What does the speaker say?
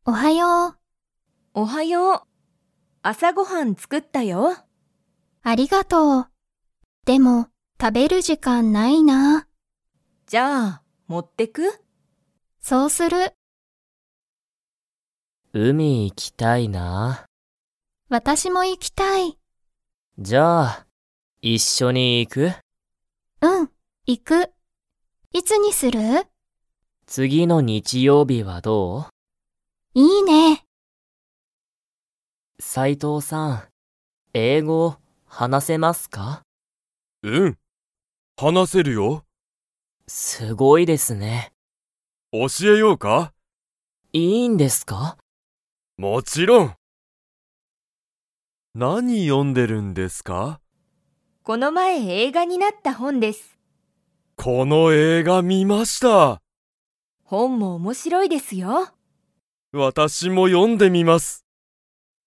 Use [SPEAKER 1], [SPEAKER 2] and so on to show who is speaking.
[SPEAKER 1] おはよう。
[SPEAKER 2] おはよう。朝ごはん作ったよ。
[SPEAKER 1] ありがとう。でも、食べる時間ないな。
[SPEAKER 2] じゃあ、持ってく？
[SPEAKER 1] そうする。
[SPEAKER 3] 海行きたいな。
[SPEAKER 1] 私も行きたい。
[SPEAKER 3] じゃあ、一緒に行く？
[SPEAKER 1] うん、行く。いつにする？
[SPEAKER 3] 次の日曜日はどう？
[SPEAKER 1] いいね。
[SPEAKER 3] 斉藤さん、英語話せますか？
[SPEAKER 4] うん、話せるよ。
[SPEAKER 3] すごいですね。
[SPEAKER 4] 教えようか？
[SPEAKER 3] いいんですか？
[SPEAKER 4] もちろん。何読んでるんですか？
[SPEAKER 2] この前映画になった本です。
[SPEAKER 4] この映画見ました。
[SPEAKER 2] 本も面白いですよ。
[SPEAKER 4] 私も読んでみます。